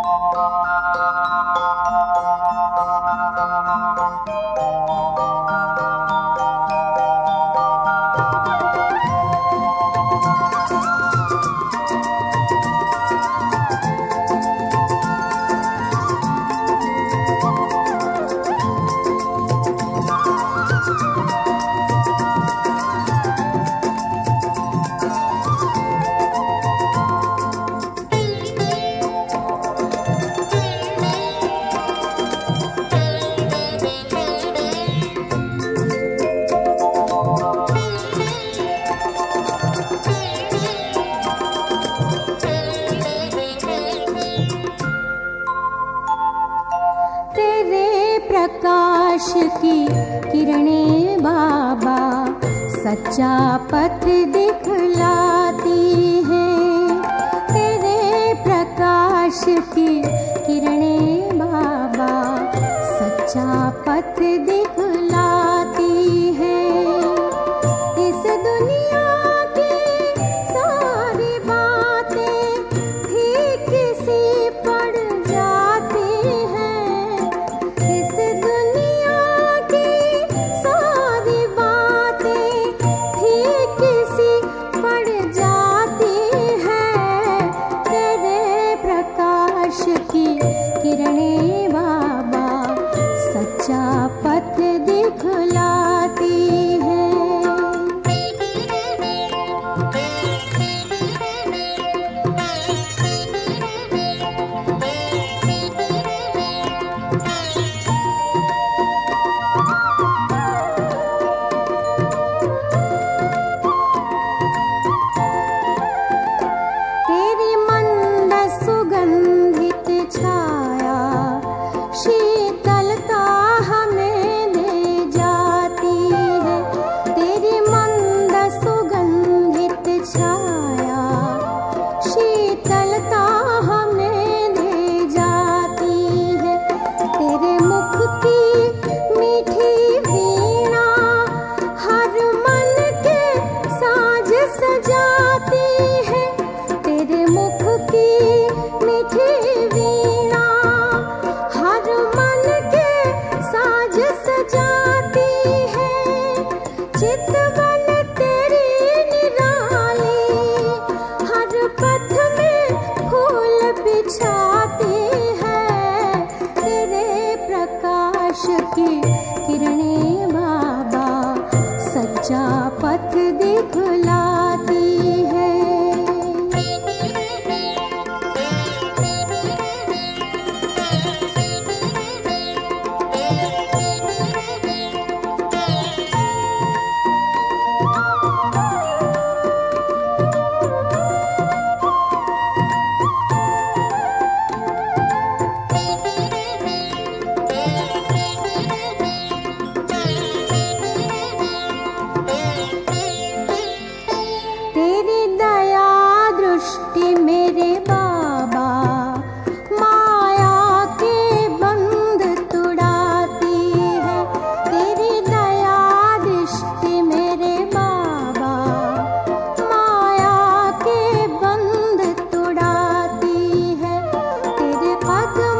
प्रकाश की किरणें बाबा सच्चा पथ दिखलाती हैं। तेरे प्रकाश की किरणें बाबा सच्चा पथ दिखलाती हैं। इस दुनिया की सारी बातें फीकी सी पड़ जाती हैं। इस दुनिया की सारी बातें फीकी सी पड़ जाती हैं। तेरे प्रकाश की किरणें बाबा सच्चा पथ दिखलाती हैं। तेरी मंद सुगंधित छाया शीतलता हमें दे जाती है। तेरी मंद सुगंधित छाया शीतलता हमें दे जाती है। तेरे मुख की मीठी वीणा हर मन के साज सजाती है। तेरे मुख की मीठी वीणा हर मन के साज सजाती है। चितवन तेरी निराली हर पथ में फूल बिछाती है। तेरे प्रकाश की किरणें बाबा सच्चा पथ दिखलाती है। तेरी दया दृष्टि मेरे बाबा माया के बंध तुड़ाती है। तेरी दया दृष्टि मेरे बाबा माया के बंध तुड़ाती है। तेरे कदम